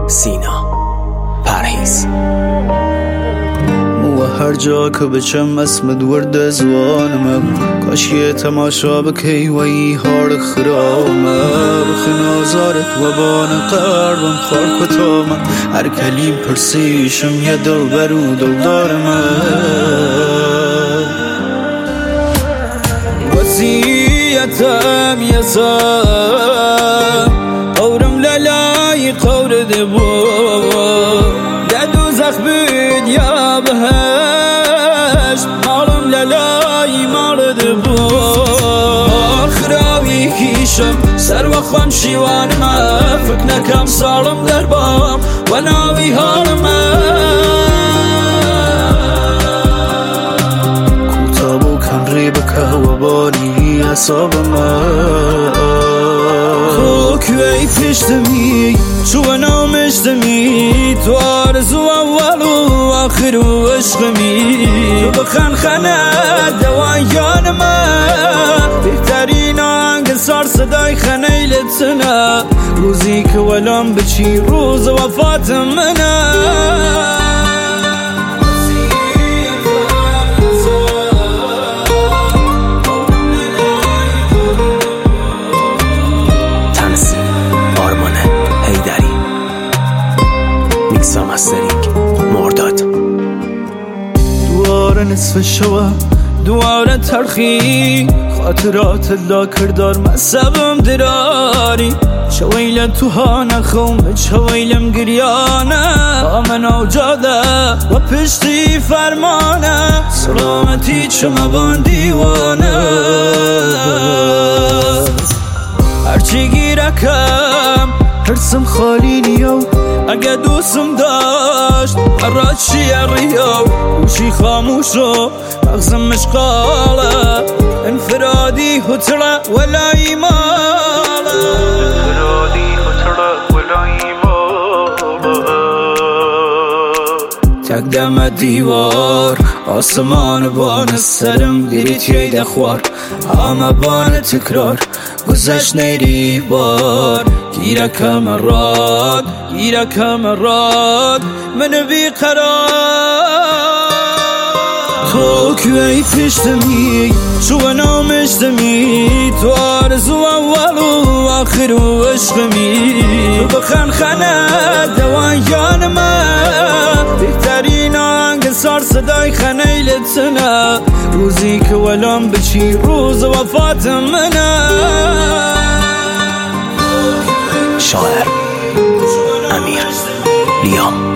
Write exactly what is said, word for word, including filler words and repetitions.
سینا پرهیز و هر جا که بچم اسمت ورد زوانم کاش یه تماشا بکی و ای هار خرامه رخ نازارت و بان قربم خار کتامه هر کلیم پرسیشم یه دل برو دل دارمه وسیعتم یسام قورم للای قورد بو در دوزخ بید یا بهشت مالم للای مارد بو آخراوی کیشم سر و خوام شیوانم فکر نکم سالم در بام و ناوی حالم کوتابو کم ریبکه و بانی اصابم کوی پشتمی شو نامشتمی تو آرزو اول و آخر و عشقمی تو بخن خنه دوان یان من بهترین آنگ سار صدای خنه لتنه روزی که ولام بچی روز وفات منه مسترینگ مرداد دوار نصف شوه دوار ترخی خاطرات لا کردار مصبم دراری شویل تو ها نخوم شویلم گریانه آمن اوجاده و پشتی فرمانه سلامتی چما بان دیوانه هرچی گیرکم هرسم خالی نیو اگه دوستم داشت مرات شیریو گوشی خاموشو مغزم مشغاله انفرادی هتره ولا ایماله انفرادی هتره ولا ایماله تقدم دیوار آسمان بان سرم گریت یه دخوار همه بان تکرار گذشت نیری بار گیرک مراد گیرک مراد من بی قرار تو کوی پشتمی شو نامشتمی تو آرزو اول و آخر و عشقمی تو بخن خنه دوان یان من بهترین آنگ سار صدای خنه لتنه روزی که ولام بچی روز وفات منه شاعر امیر لیام